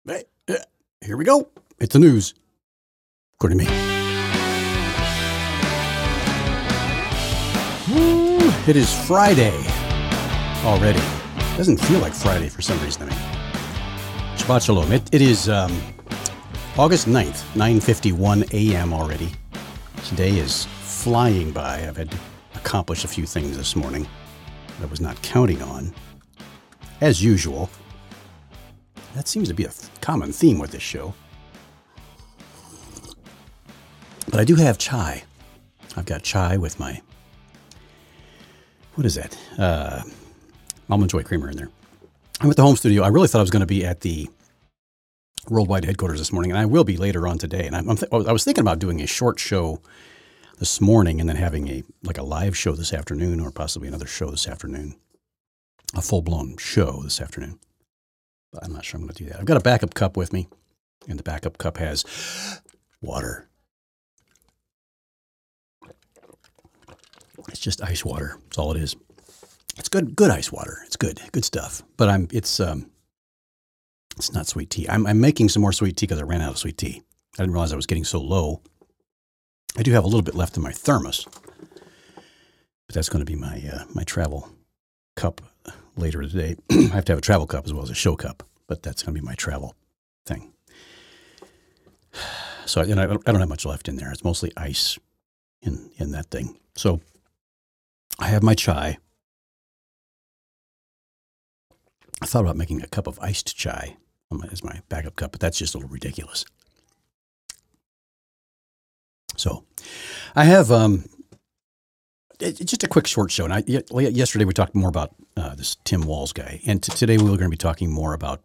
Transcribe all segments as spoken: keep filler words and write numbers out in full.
Hey, uh, here we go. It's the news, according to me. Woo, it is Friday already. Doesn't feel like Friday for some reason. I mean, Shabbat Shalom. It, it is um, August ninth, nine fifty-one a.m. already. Today is flying by. I've had to accomplish a few things this morning that I was not counting on, as usual. That seems to be a common theme with this show. But I do have chai. I've got chai with my, what is that? Uh, Almond Joy creamer in there. I'm at the home studio. I really thought I was going to be at the worldwide headquarters this morning, and I will be later on today. And I'm, I'm th- I was thinking about doing a short show this morning and then having a like a live show this afternoon, or possibly another show this afternoon, a full-blown show this afternoon. But I'm not sure I'm going to do that. I've got a backup cup with me, and the backup cup has water. It's just ice water. That's all it is. It's good, good ice water. It's good, good stuff. But I'm, it's, um, it's not sweet tea. I'm, I'm making some more sweet tea because I ran out of sweet tea. I didn't realize I was getting so low. I do have a little bit left in my thermos, but that's going to be my, uh, my travel cup later today. I have to have a travel cup as well as a show cup, but that's going to be my travel thing. So and I, I don't have much left in there. It's mostly ice in, in that thing. So I have my chai. I thought about making a cup of iced chai as my backup cup, but that's just a little ridiculous. So I have um, it, it's just a quick short show. And I, yesterday we talked more about uh, this Tim Walz guy. And t- today we were going to be talking more about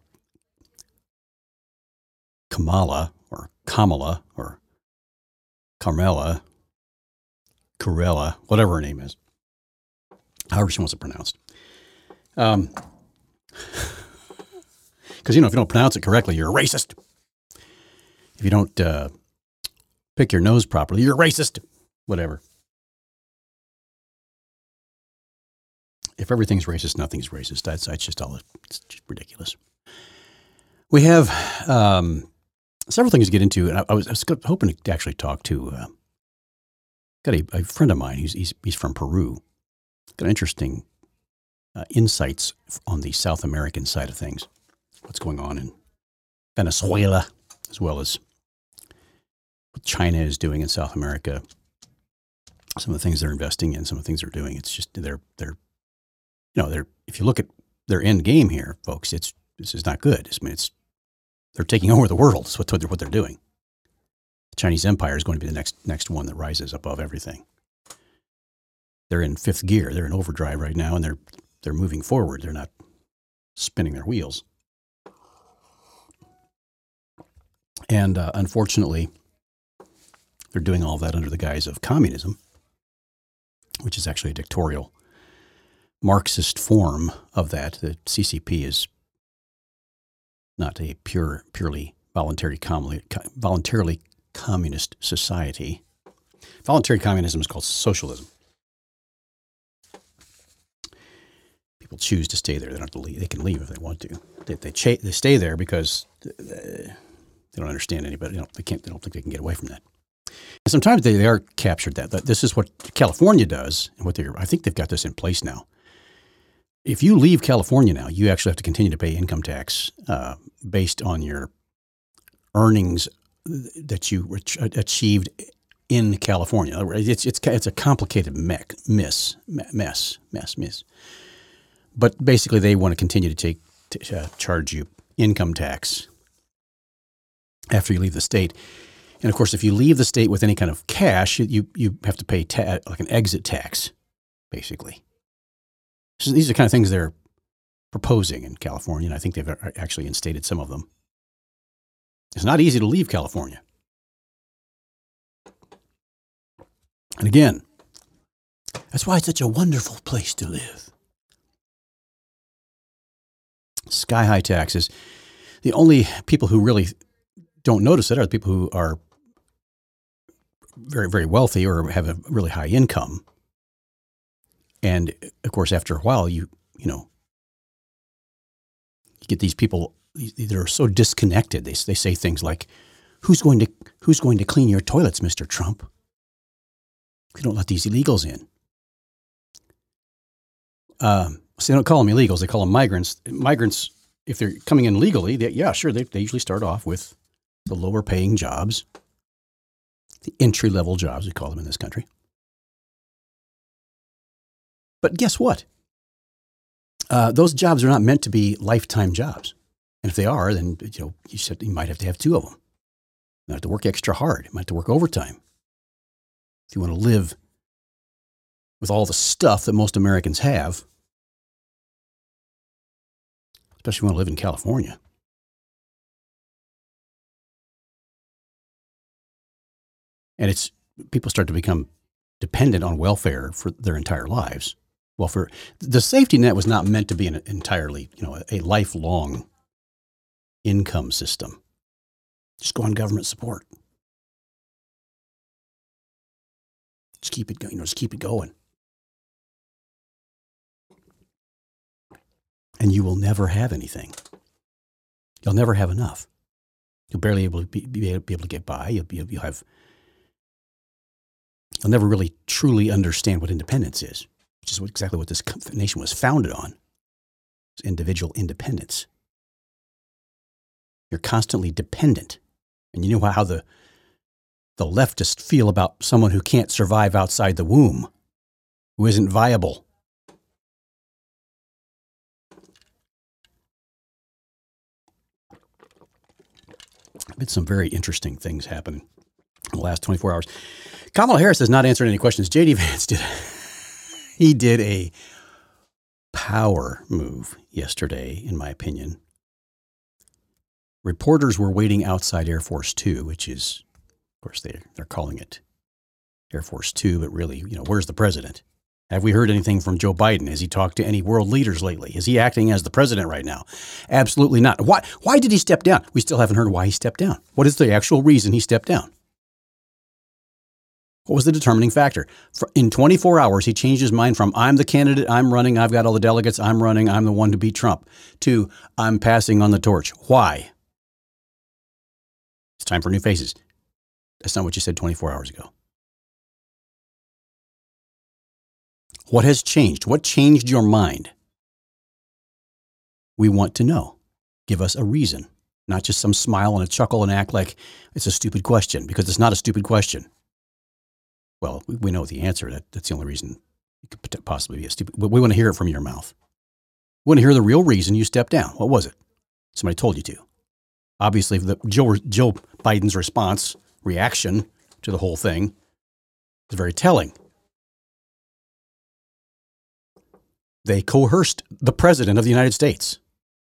Kamala or Kamala or Carmela, Corella, whatever her name is, however she wants it pronounced. Um, because, you know, if you don't pronounce it correctly, you're a racist. If you don't uh, pick your nose properly, you're a racist. Whatever. If everything's racist, nothing's racist. That's, that's just all, it's just ridiculous. We have um, several things to get into, and I, I, was, I was hoping to actually talk to, uh, got a, a friend of mine, he's, he's, he's from Peru, got interesting uh, insights on the South American side of things, what's going on in Venezuela, as well as what China is doing in South America, some of the things they're investing in, some of the things they're doing. It's just, they're, they're, you know, they're, if you look at their end game here, folks, it's, this is not good. I mean, it's, they're taking over the world. That's what they're, what they're doing. The Chinese empire is going to be the next, next one that rises above everything. They're in fifth gear. They're in overdrive right now, and they're, they're moving forward. They're not spinning their wheels. And uh, unfortunately, they're doing all of that under the guise of communism, which is actually a dictatorial Marxist form of that. The C C P is not a pure, purely voluntary, com- voluntarily communist society. Voluntary communism is called socialism. People choose to stay there. They don't have to leave. They can leave if they want to. They they, cha- they stay there because they don't understand anybody. They don't, they can't. They don't think they can get away from that. And sometimes they, they are captured. That this is what California does, and what they I think they've got this in place now. If you leave California now, you actually have to continue to pay income tax uh, based on your earnings that you achieved in California. It's it's it's a complicated mech, mess, mess, mess, mess. But basically, they want to continue to take to, uh, charge you income tax after you leave the state. And of course, if you leave the state with any kind of cash, you you have to pay ta- like an exit tax, basically. So these are the kind of things they're proposing in California, and I think they've actually instated some of them. It's not easy to leave California. And again, that's why it's such a wonderful place to live. Sky-high taxes. The only people who really don't notice it are the people who are very, very wealthy or have a really high income. And of course, after a while, you, you know, you get these people they're so disconnected. They they say things like, "Who's going to who's going to clean your toilets, Mister Trump? We don't let these illegals in." Um, so they don't call them illegals; they call them migrants. Migrants, if they're coming in legally, they, yeah, sure, they they usually start off with the lower paying jobs, the entry level jobs we call them in this country. But guess what? Uh, those jobs are not meant to be lifetime jobs. And if they are, then you know you said you might have to have two of them. You might have to work extra hard. You might have to work overtime. If you want to live with all the stuff that most Americans have, especially if you want to live in California. And it's people start to become dependent on welfare for their entire lives. Welfare, the safety net was not meant to be an entirely, you know, a lifelong income system. Just go on government support. Just keep it going. You know, just keep it going, and you will never have anything. You'll never have enough. You'll barely able to be, be able to get by. You'll be you'll have. You'll never really truly understand what independence is, which is what, exactly what this nation was founded on. It's individual independence. You're constantly dependent. And you know how the, the leftists feel about someone who can't survive outside the womb, who isn't viable. Been some very interesting things happening in the last twenty-four hours. Kamala Harris has not answered any questions. J D Vance did. He did a power move yesterday, in my opinion. Reporters were waiting outside Air Force Two, which is, of course, they, they're calling it Air Force Two, but really, you know, where's the president? Have we heard anything from Joe Biden? Has he talked to any world leaders lately? Is he acting as the president right now? Absolutely not. Why, why did he step down? We still haven't heard why he stepped down. What is the actual reason he stepped down? What was the determining factor? For, in twenty-four hours, he changed his mind from I'm the candidate, I'm running, I've got all the delegates, I'm running, I'm the one to beat Trump, to I'm passing on the torch. Why? It's time for new faces. That's not what you said twenty-four hours ago. What has changed? What changed your mind? We want to know. Give us a reason, not just some smile and a chuckle and act like it's a stupid question, because it's not a stupid question. Well, we know the answer. That, that's the only reason it could possibly be a stupid. But we want to hear it from your mouth. We want to hear the real reason you stepped down. What was it? Somebody told you to. Obviously, the Joe, Joe Biden's response, reaction to the whole thing is very telling. They coerced the president of the United States.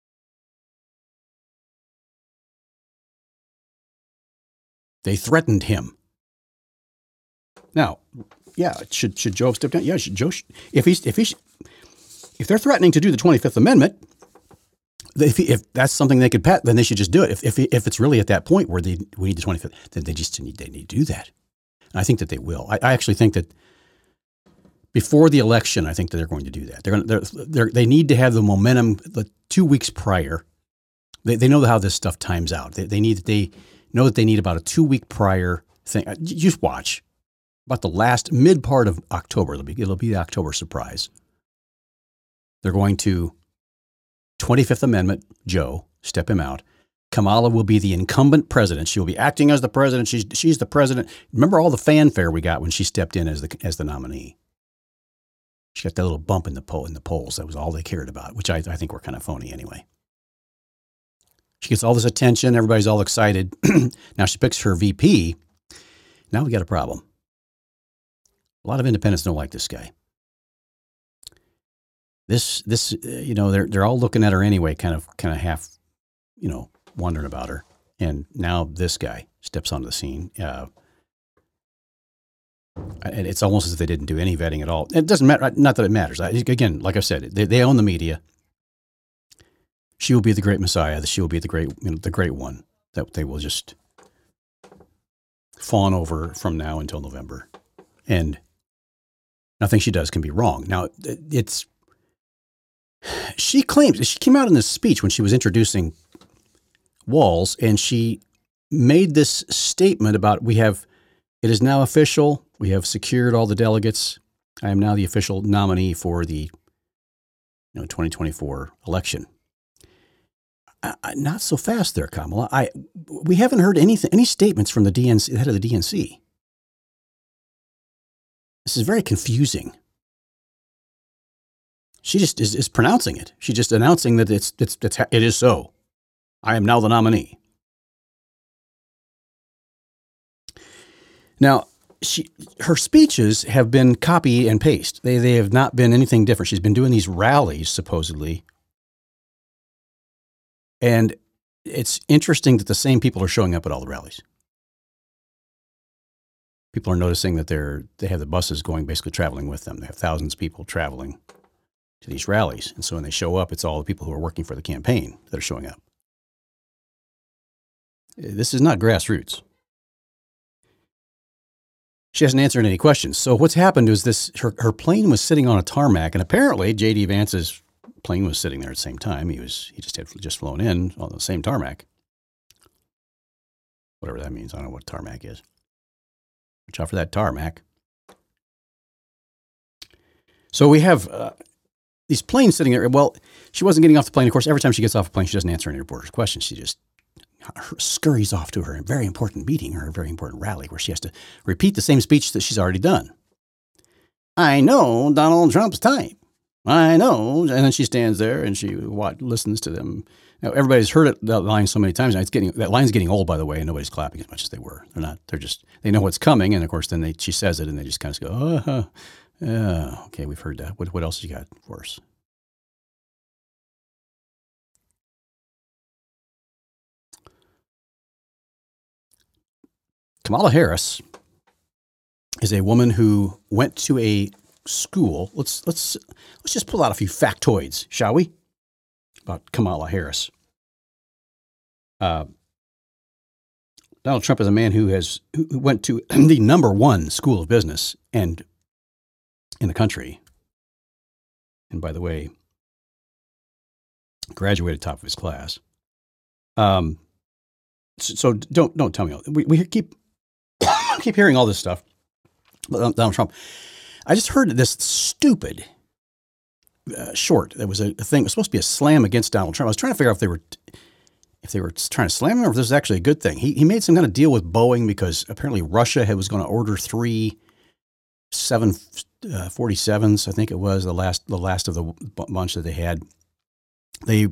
They threatened him. Now, yeah, should should Joe step down? Yeah, should Joe? If he's if he's if they're threatening to do the twenty-fifth Amendment, if he, if that's something they could pass, then they should just do it. If if if it's really at that point where they we need the twenty-fifth, then they just need they need to do that. And I think that they will. I, I actually think that before the election, I think that they're going to do that. They're going they're, they're they need to have the momentum. The two weeks prior, they they know how this stuff times out. They they need they know that they need about a two week prior thing. Just watch. About the last mid part of October, it'll be, it'll be the October surprise. They're going to twenty-fifth Amendment, Joe, step him out. Kamala will be the incumbent president. She will be acting as the president. She's she's the president. Remember all the fanfare we got when she stepped in as the as the nominee. She got that little bump in the poll in the polls. That was all they cared about, which I, I think were kind of phony anyway. She gets all this attention. Everybody's all excited. Now she picks her V P. Now we got a problem. A lot of independents don't like this guy. This, this, uh, you know, they're they're all looking at her anyway, kind of, kind of half, you know, wondering about her. And now this guy steps onto the scene, uh, and it's almost as if they didn't do any vetting at all. It doesn't matter. Not that it matters. I, again, like I said, they they own the media. She will be the great Messiah. She will be the great, you know, the great one that they will just fawn over from now until November, and nothing she does can be wrong. Now, it's, she claims, she came out in this speech when she was introducing walls, and she made this statement about we have, it is now official. We have secured all the delegates. I am now the official nominee for the you know, twenty twenty-four election. I, I, not so fast there, Kamala. I we haven't heard anything, any statements from the D N C, the head of the D N C. This is very confusing. She just is, is pronouncing it. She's just announcing that it's, it's, it's it is so. I am now the nominee. Now, she her speeches have been copy and paste. They they have not been anything different. She's been doing these rallies supposedly, and it's interesting that the same people are showing up at all the rallies. People are noticing that they're they have the buses going, basically traveling with them. They have thousands of people traveling to these rallies, and so when they show up, it's all the people who are working for the campaign that are showing up. This is not grassroots. She hasn't answered any questions. So what's happened is this: her her plane was sitting on a tarmac, and apparently J D Vance's plane was sitting there at the same time. He was he just had just flown in on the same tarmac, whatever that means. I don't know what tarmac is. Watch out for that tarmac. So we have uh, these planes sitting there. Well, she wasn't getting off the plane. Of course, every time she gets off a plane, she doesn't answer any reporters' questions. She just scurries off to her very important meeting or a very important rally where she has to repeat the same speech that she's already done. I know Donald Trump's type. I know. And then she stands there and she what, listens to them. Now, everybody's heard it, that line so many times. Now it's getting, that line's getting old, by the way, and nobody's clapping as much as they were. They're not, they're just, they know what's coming. And of course, then they, she says it and they just kind of go, oh, uh, yeah, okay, we've heard that. What, what else you got for us? Kamala Harris is a woman who went to a school. Let's let's let's just pull out a few factoids, shall we, about Kamala Harris. Uh, Donald Trump is a man who has who went to the number one school of business and in the country, and by the way, graduated top of his class. Um, so, so don't don't tell me we we keep. keep hearing all this stuff about Donald Trump. I just heard this stupid uh, short. That was a, a thing. It was supposed to be a slam against Donald Trump. I was trying to figure out if they were if they were trying to slam him or if this was actually a good thing. He he made some kind of deal with Boeing because apparently Russia had, was going to order three seven forty-sevens. I think it was the last the last of the bunch that they had. They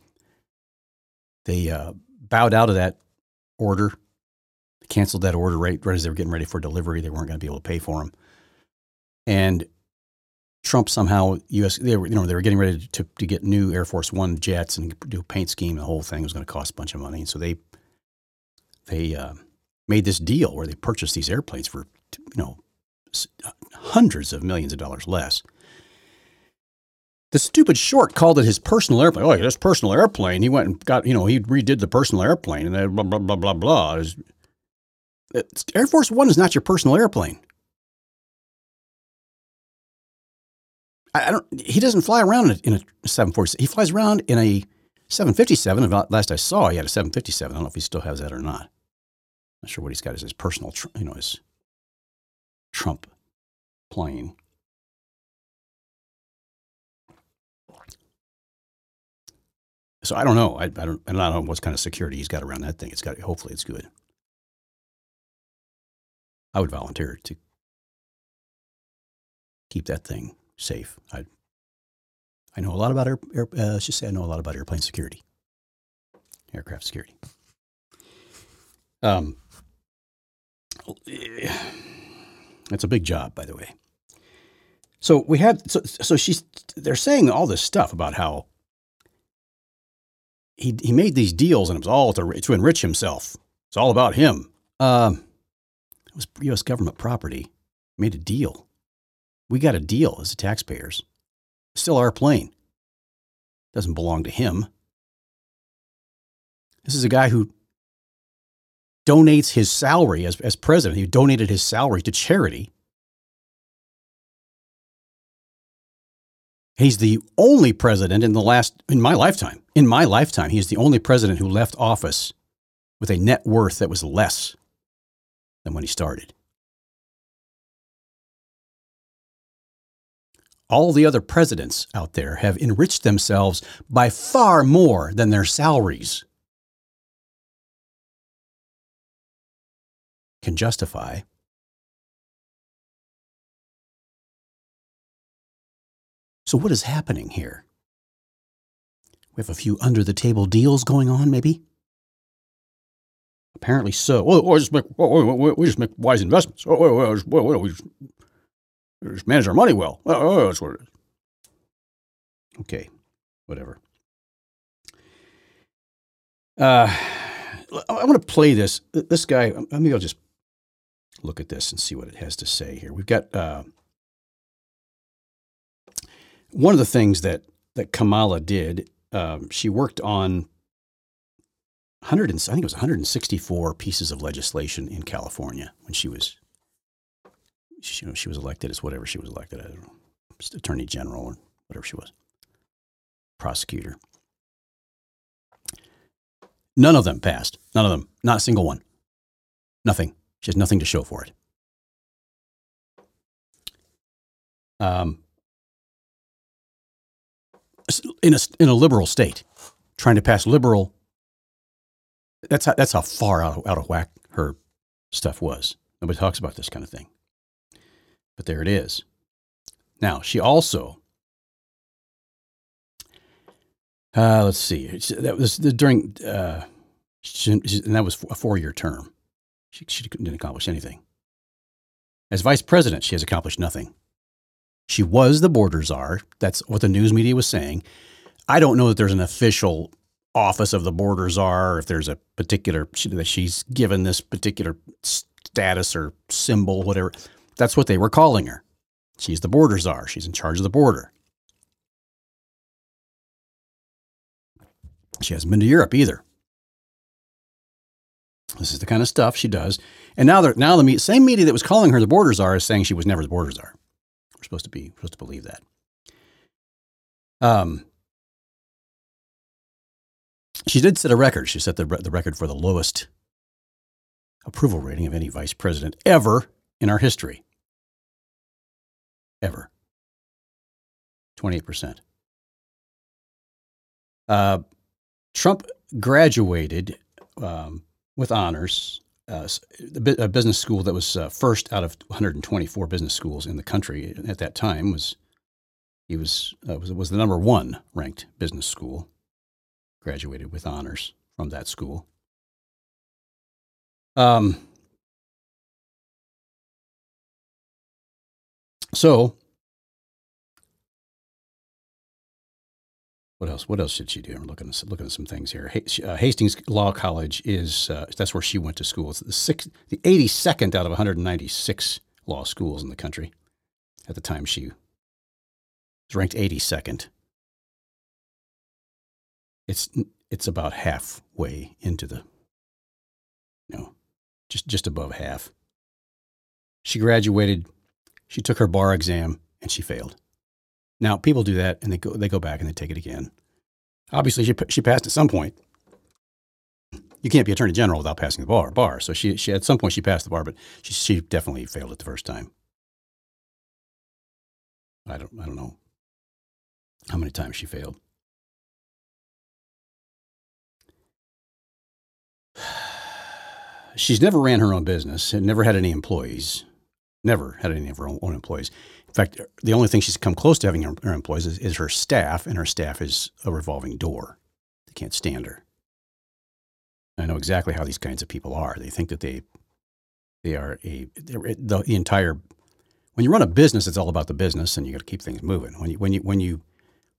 they uh, bowed out of that order. Canceled that order right, right as they were getting ready for delivery. They weren't going to be able to pay for them. And Trump somehow, U S they were, you know, they were getting ready to, to get new Air Force One jets and do a paint scheme. The whole thing was going to cost a bunch of money. And so they they uh, made this deal where they purchased these airplanes for, you know, hundreds of millions of dollars less. The stupid short called it his personal airplane. Oh, this personal airplane. He went and got, you know, he redid the personal airplane and then blah, blah, blah, blah, blah. It was, Air Force One is not your personal airplane. I, I don't. He doesn't fly around in a, in a seven forty-seven. He flies around in a seven fifty-seven. Last I saw, he had a seven fifty-seven. I don't know if he still has that or not. Not sure what he's got as his personal, you know, his Trump plane. So I don't know. I, I don't. I don't know what kind of security he's got around that thing. It's got. Hopefully, it's good. I would volunteer to keep that thing safe. I I know a lot about air. air uh, let's just say I know a lot about airplane security, aircraft security. Um, it's a big job, by the way. So we had. So so she's. They're saying all this stuff about how he he made these deals and it was all to to enrich himself. It's all about him. Um. It was U S government property. Made a deal. We got a deal as the taxpayers. It's still our plane. Doesn't belong to him. This is a guy who donates his salary as, as president. He donated his salary to charity. He's the only president in the last, in my lifetime, in my lifetime, he's the only president who left office with a net worth that was less than when he started. All the other presidents out there have enriched themselves by far more than their salaries can justify. So what is happening here? We have a few under-the-table deals going on, maybe? Apparently so. Well, we just make, we just make wise investments. We just, we just manage our money well. That's what it is. Okay, whatever. Uh, I want to play this. This guy, maybe I'll just look at this and see what it has to say here. We've got uh, one of the things that, that Kamala did, um, she worked on one hundred, I think it was one hundred sixty-four pieces of legislation in California when she was, she, you know, she was elected as whatever she was elected. I don't know, attorney general or whatever she was, prosecutor. None of them passed. None of them. Not a single one. Nothing. She has nothing to show for it. Um, in a in a liberal state, trying to pass liberal. That's how, that's how far out of, out of whack her stuff was. Nobody talks about this kind of thing. But there it is. Now, she also, uh, let's see, that was during, uh, she, and that was a four-year term. She, she didn't accomplish anything. As vice president, she has accomplished nothing. She was the border czar. That's what the news media was saying. I don't know that there's an official office of the border czar, if there's a particular, that she's given this particular status or symbol, whatever. That's what they were calling her. She's the border czar. She's in charge of the border. She hasn't been to Europe either. This is the kind of stuff she does. And now, now the same media that was calling her the border czar is saying she was never the border czar. We're supposed to be we're supposed to believe that. Um, she did set a record. She set the the record for the lowest approval rating of any vice president ever in our history. Ever. twenty-eight percent. Uh, Trump graduated um, with honors, uh, a business school that was uh, first out of one hundred twenty-four business schools in the country at that time. Was he was uh, was was the number one ranked business school. Graduated with honors from that school. Um. So, what else? What else did she do? I'm looking at looking at some things here. Uh, Hastings Law College is uh, that's where she went to school. It's the six, the eighty-second out of one hundred ninety-six law schools in the country. At the time, she was ranked eighty-second. It's it's about halfway into the, you know, just just above half. She graduated. She took her bar exam and she failed. Now people do that and they go they go back and they take it again. Obviously, she she passed at some point. You can't be attorney general without passing the bar. Bar. So she she at some point she passed the bar, but she she definitely failed it the first time. I don't I don't know how many times she failed. She's never ran her own business and never had any employees. Never had any of her own, own employees. In fact, the only thing she's come close to having her, her employees is, is her staff, and her staff is a revolving door. They can't stand her. I know exactly how these kinds of people are. They think that they they are a the, the entire. When you run a business, it's all about the business, and you got to keep things moving. When you when you when you,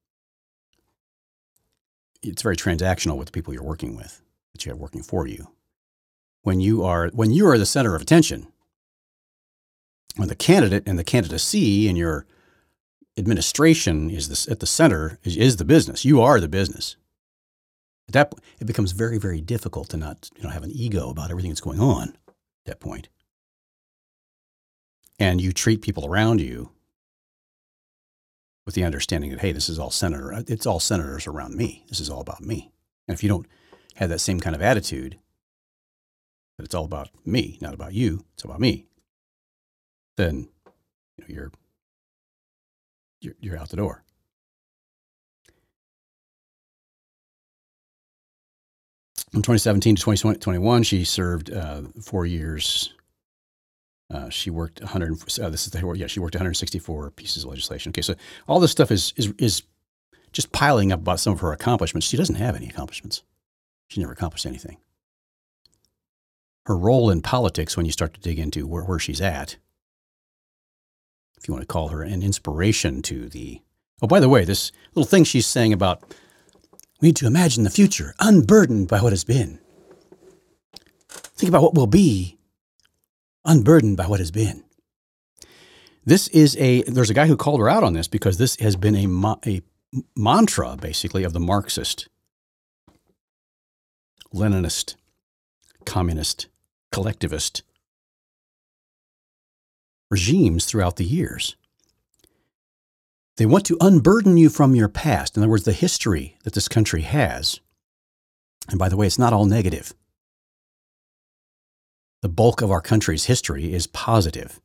it's very transactional with the people you're working with, that you have working for you. When you are when you are the center of attention. When the candidate and the candidacy and your administration is this, at the center is, is the business. You are the business. At that point, it becomes very, very difficult to not, you know, have an ego about everything that's going on at that point. And you treat people around you with the understanding that, hey, this is all senator, it's all senators around me. This is all about me. And if you don't have that same kind of attitude, that it's all about me, not about you, it's about me, then you know, you're, you're you're out the door. From twenty seventeen to twenty twenty-one, she served uh, four years. Uh, she worked one hundred. Uh, this is the yeah. She worked one hundred sixty-four pieces of legislation. Okay, so all this stuff is is is just piling up about some of her accomplishments. She doesn't have any accomplishments. She never accomplished anything. Her role in politics, when you start to dig into where, where she's at, if you want to call her an inspiration to the. Oh, by the way, this little thing she's saying about we need to imagine the future, unburdened by what has been. Think about what will be, unburdened by what has been. This is a, there's a guy who called her out on this because this has been a, a mantra, basically, of the Marxist, Leninist, communist, collectivist regimes throughout the years. They want to unburden you from your past. In other words, the history that this country has. And by the way, it's not all negative. The bulk of our country's history is positive.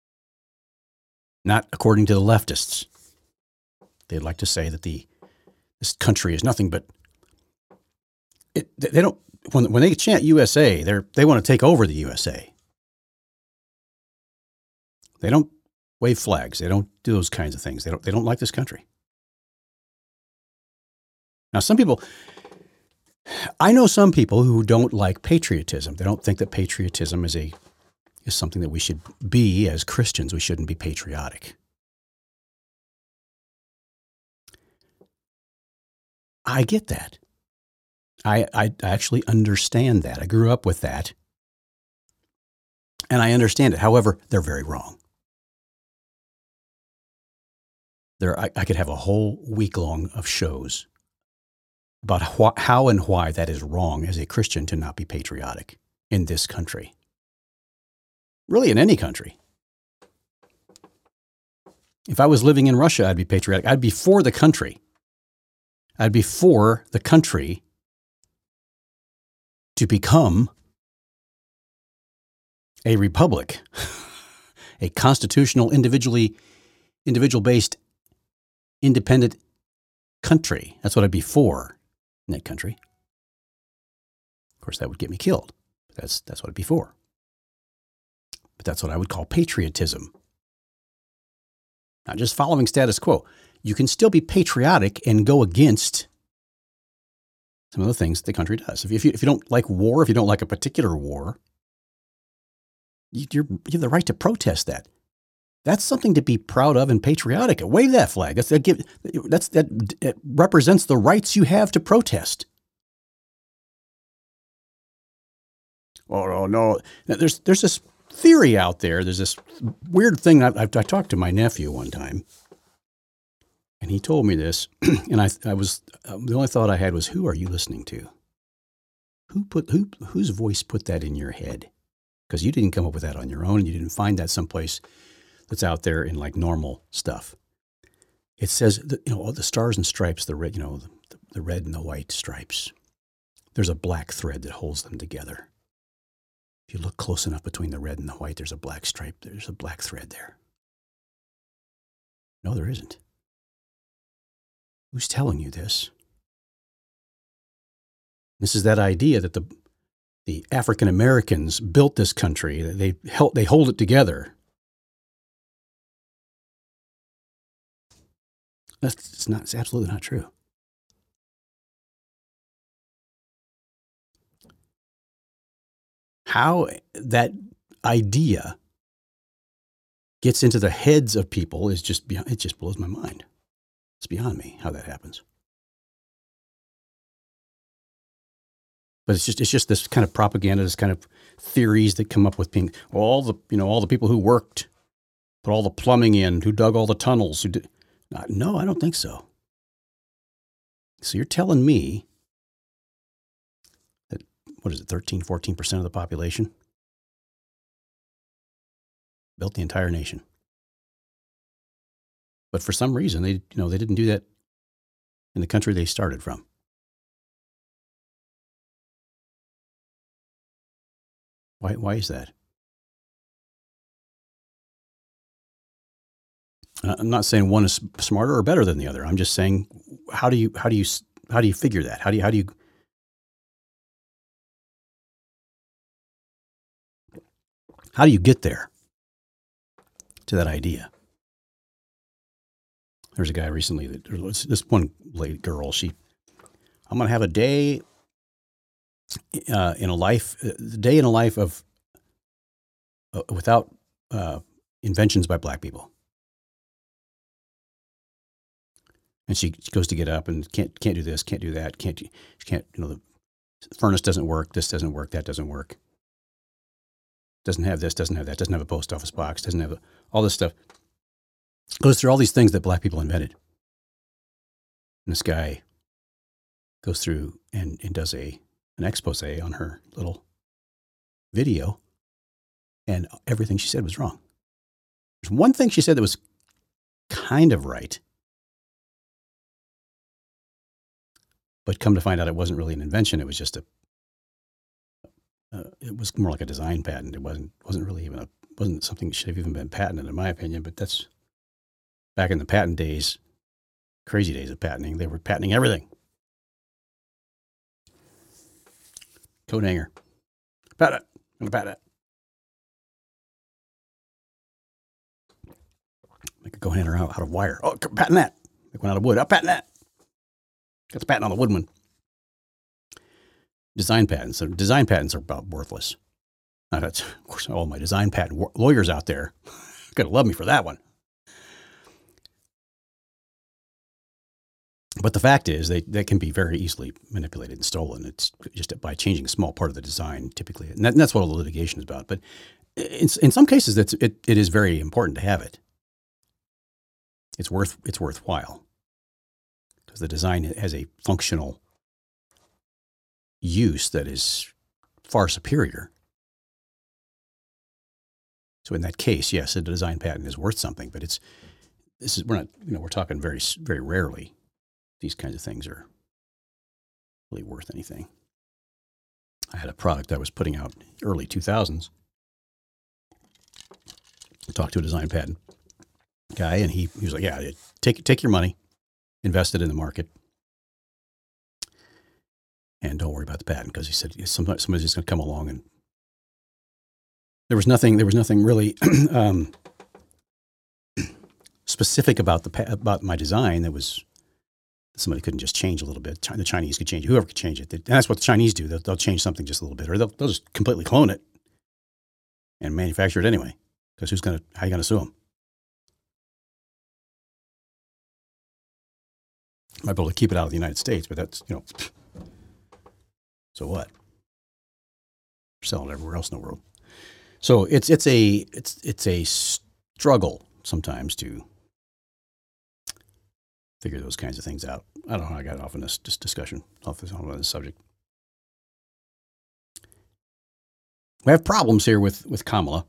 Not according to the leftists. They'd like to say that the this country is nothing but it, they don't when when they chant U S A, they're they want to take over the U S A. They don't wave flags. They don't do those kinds of things. They don't they don't like this country. Now, some people I know some people who don't like patriotism. They don't think that patriotism is a is something that we should be as Christians. We shouldn't be patriotic. I get that. I, I actually understand that. I grew up with that. And I understand it. However, they're very wrong. There, I, I could have a whole week long of shows about wh- how and why that is wrong as a Christian to not be patriotic in this country. Really, in any country. If I was living in Russia, I'd be patriotic. I'd be for the country. I'd be for the country to become a republic, a constitutional, individually, individual-based, independent country. That's what I'd be for in that country. Of course, that would get me killed. But that's that's what I'd be for. But that's what I would call patriotism. Not just following status quo. You can still be patriotic and go against some of the things the country does. If you, if you don't like war, if you don't like a particular war, you, you're, you have the right to protest that. That's something to be proud of and patriotic. Wave that flag. That's, that, give, that's, that, that represents the rights you have to protest. Oh, no. There's, there's this theory out there. There's this weird thing. I, I, I talked to my nephew one time. And he told me this, and I, I was uh, the only thought I had was, "Who are you listening to? Who put who whose voice put that in your head? Because you didn't come up with that on your own, and you didn't find that someplace that's out there in like normal stuff. It says that, you know, the stars and stripes, the red, you know, the, the red and the white stripes. There's a black thread that holds them together. If you look close enough between the red and the white, there's a black stripe. There's a black thread there. No, there isn't. Who's telling you this? This is that idea that the the African Americans built this country. They help, they hold it together. That's it's not. It's absolutely not true. How that idea gets into the heads of people is just beyond, it just blows my mind. It's beyond me how that happens. But it's just it's just this kind of propaganda, this kind of theories that come up with being well, all the you know all the people who worked, put all the plumbing in, who dug all the tunnels, who did. No, I don't think so. So you're telling me that what is it, thirteen, fourteen percent of the population built the entire nation. But for some reason, they, you know, they didn't do that in the country they started from. Why, why is that? I'm not saying one is smarter or better than the other. I'm just saying, how do you, how do you, how do you figure that? How do you, how do you, how do you get there to that idea? There's a guy recently that this one lady girl, she, I'm going to have a day uh, in a life, uh, the day in a life of, uh, without uh, inventions by black people. And she, she goes to get up and can't, can't do this, can't do that, can't, she can't, you know, the furnace doesn't work, this doesn't work, that doesn't work. Doesn't have this, doesn't have that, doesn't have a post office box, doesn't have a, all this stuff. Goes through all these things that black people invented. And this guy goes through and, and does a an expose on her little video, and everything she said was wrong. There's one thing she said that was kind of right, but come to find out it wasn't really an invention. It was just a, uh, it was more like a design patent. It wasn't wasn't really even a, wasn't something that should have even been patented in my opinion, but that's back in the patent days, crazy days of patenting. They were patenting everything. Coat hanger. Patent it. I'm going to patent it. Make a coat hanger out, out of wire. Oh, patent that. Make one out of wood. I'll patent that. Got the patent on the wood one. Design patents. So design patents are about worthless. Now that's, of course, all my design patent lawyers out there going to love me for that one. But the fact is, they, they can be very easily manipulated and stolen. It's just by changing a small part of the design, typically. And, that, and that's what all the litigation is about. But in, in some cases, that's, it, it is very important to have it. It's worth it's worthwhile because the design has a functional use that is far superior. So in that case, yes, a design patent is worth something. But it's this is we're not you know we're talking very very rarely. These kinds of things are really worth anything. I had a product I was putting out early two thousands. I talked to a design patent guy, and he, he was like, yeah, take, take your money, invest it in the market, and don't worry about the patent, because he said somebody's just going to come along. And there was nothing, there was nothing really um, specific about the about my design that was somebody couldn't just change a little bit. The Chinese could change it. Whoever could change it. And that's what the Chinese do. They'll, they'll change something just a little bit, or they'll, they'll just completely clone it and manufacture it anyway. Because who's going to, how are you going to sue them? Might be able to keep it out of the United States, but that's, you know, so what? We're selling it everywhere else in the world. So it's, it's a, it's, it's a struggle sometimes to figure those kinds of things out. I don't know how I got off on this, this discussion, off this, on this subject. We have problems here with, with Kamala.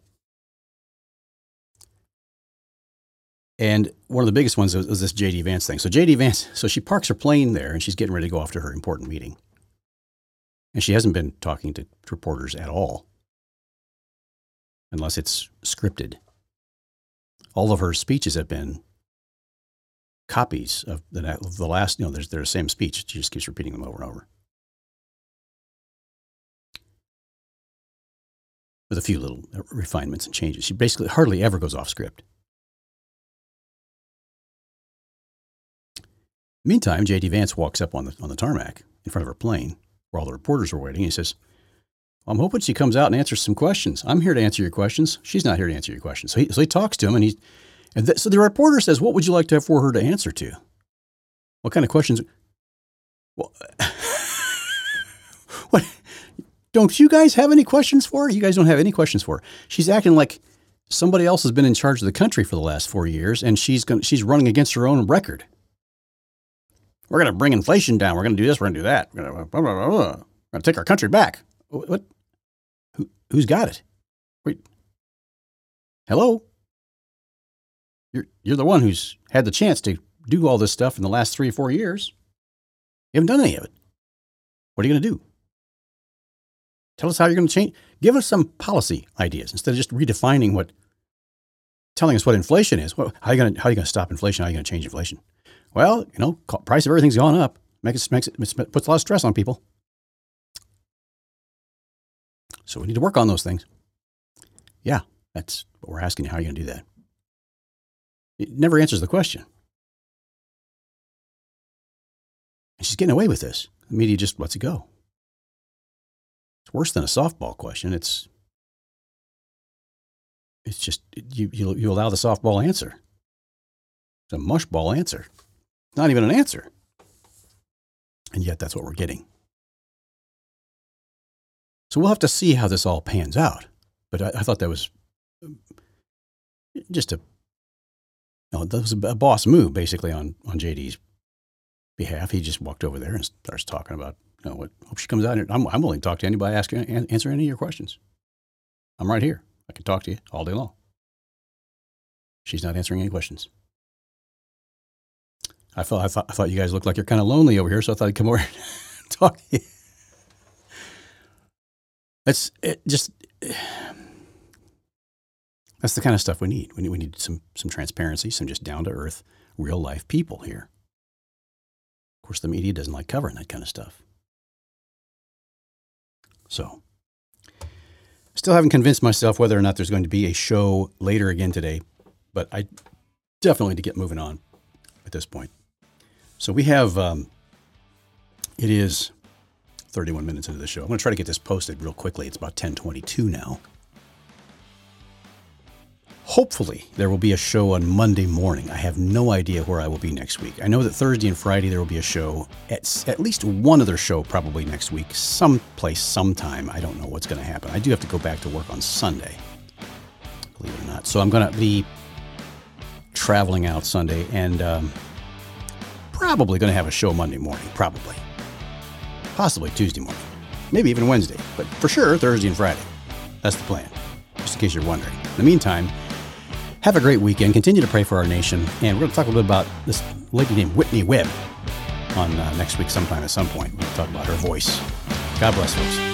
And one of the biggest ones was, was this J D Vance thing. So J D Vance, so she parks her plane there and she's getting ready to go off to her important meeting. And she hasn't been talking to reporters at all, unless it's scripted. All of her speeches have been copies of the, of the last, you know, there's, they're the same speech. She just keeps repeating them over and over. With a few little refinements and changes. She basically hardly ever goes off script. Meantime, J D Vance walks up on the on the tarmac in front of her plane where all the reporters are waiting. And he says, well, I'm hoping she comes out and answers some questions. I'm here to answer your questions. She's not here to answer your questions. So he, so he talks to him, and he, and th- so the reporter says, what would you like to have for her to answer to? What kind of questions? Well, what? Don't you guys have any questions for her? You guys don't have any questions for her. She's acting like somebody else has been in charge of the country for the last four years, and she's going she's running against her own record. We're going to bring inflation down. We're going to do this. We're going to do that. We're going to, blah, blah, blah, blah. We're going to take our country back. What? Who, who's got it? Wait. Hello? You're, you're the one who's had the chance to do all this stuff in the last three or four years. You haven't done any of it. What are you going to do? Tell us how you're going to change. Give us some policy ideas instead of just redefining what, telling us what inflation is. Well, how are you going to, how are you going to stop inflation? How are you going to change inflation? Well, you know, price of everything's gone up. Makes, makes it, puts a lot of stress on people. So we need to work on those things. Yeah, that's what we're asking you. How are you going to do that? It never answers the question. And she's getting away with this. The media just lets it go. It's worse than a softball question. It's it's just, you, you, you allow the softball answer. It's a mushball answer. It's not even an answer. And yet that's what we're getting. So we'll have to see how this all pans out. But I, I thought that was just a, you know, that was a boss move, basically, on, on J D's behalf. He just walked over there and starts talking about, you know, what, hope she comes out here. I'm, I'm willing to talk to anybody, ask, answer any of your questions. I'm right here. I can talk to you all day long. She's not answering any questions. I thought, I thought, I thought you guys looked like you're kind of lonely over here, so I thought I'd come over and talk to you. That's it just, that's the kind of stuff we need. We need, we need some, some transparency, some just down to earth, real life people here. Of course, the media doesn't like covering that kind of stuff. So, still haven't convinced myself whether or not there's going to be a show later again today, but I definitely need to get moving on at this point. So we have, um, it is thirty-one minutes into the show. I'm going to try to get this posted real quickly. It's about ten twenty-two now. Hopefully there will be a show on Monday morning. I have no idea where I will be next week. I know that Thursday and Friday there will be a show. At, at least one other show probably next week. Someplace, sometime. I don't know what's going to happen. I do have to go back to work on Sunday, believe it or not. So I'm going to be traveling out Sunday and um, probably going to have a show Monday morning. Probably. Possibly Tuesday morning. Maybe even Wednesday. But for sure, Thursday and Friday. That's the plan. Just in case you're wondering. In the meantime, have a great weekend. Continue to pray for our nation. And we're going to talk a little bit about this lady named Whitney Webb on uh, next week sometime at some point. We're going to talk about her voice. God bless, folks.